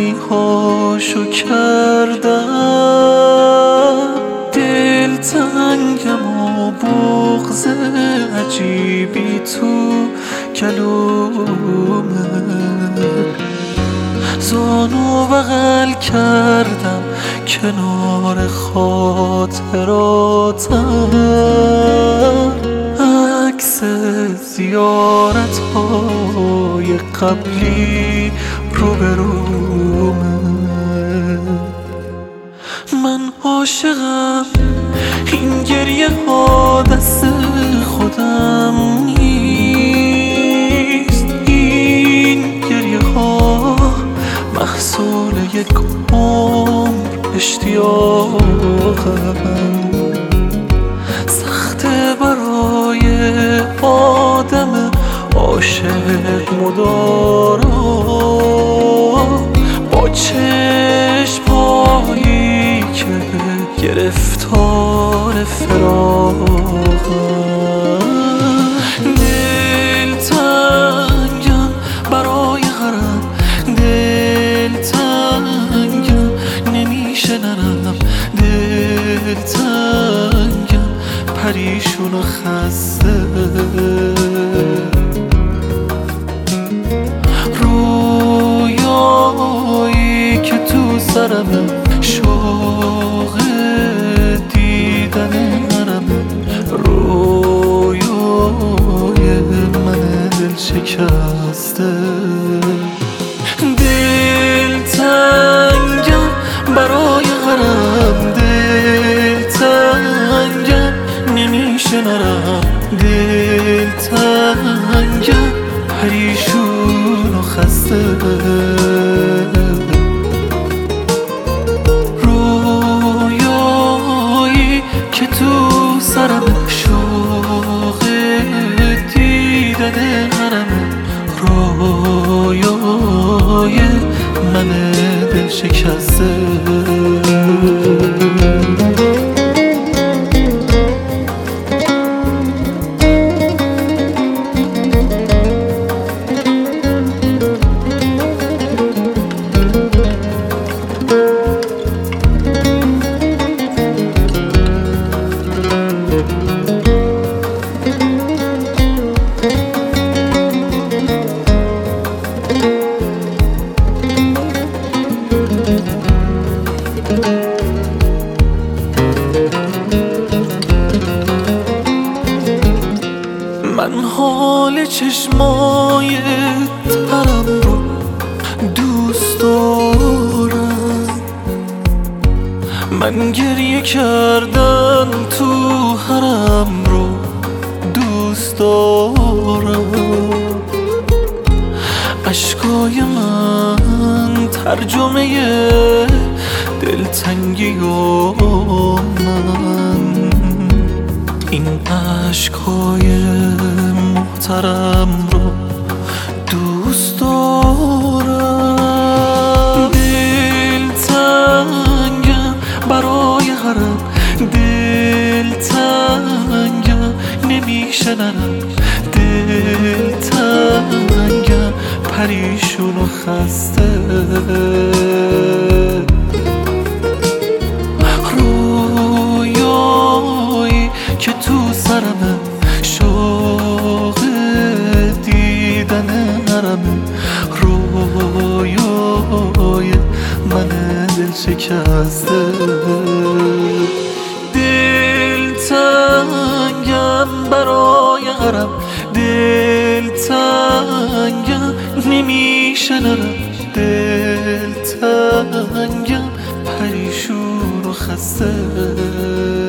تنهایی هاشو کردم، دلتنگم و بغض عجیبی تو گلومه، زانو بغل کردم کنار خاطراتم، عکس زیارت های قبلی روبرومه. من عاشقم، این گریه ها دست خودم نیست، این گریه ها محصول یک عمر اشتیاقم. سخته برای آدم عاشق مدارا با چشم‌هایی که گرفتار فراقم. دلتنگم برای غرام، دلتنگم نمیشه نرم، دلتنگم پریشون و خسته، رویایی که تو سرمه، شوق دیدن نرمه، رویای من دل شکسته. دلتنگم برای غرام، دلتنگم نمیشه نرم، دلتنگم پریشون و خسته، رویایی که تو سرم، شوق دیدن حرمه، رویای من دل شکسته. من حال چشمای ترم رو دوست دارم، من گریه کردن تو حرم رو دوست دارم. اشکای من ترجمه دلتنگی و من، این عشقای محترم رو دوست دارم. دلتنگم برای حرم، دلتنگم نمیشه نرم، دلتنگم پریشون و خسته، رویایی که تو سرمه، شوق دیدن نرمه، رویای من دل شکسته. دلتنگم برای غرام، دلتنگم نمیشه نرم، دلتنگم پریشون و خسته.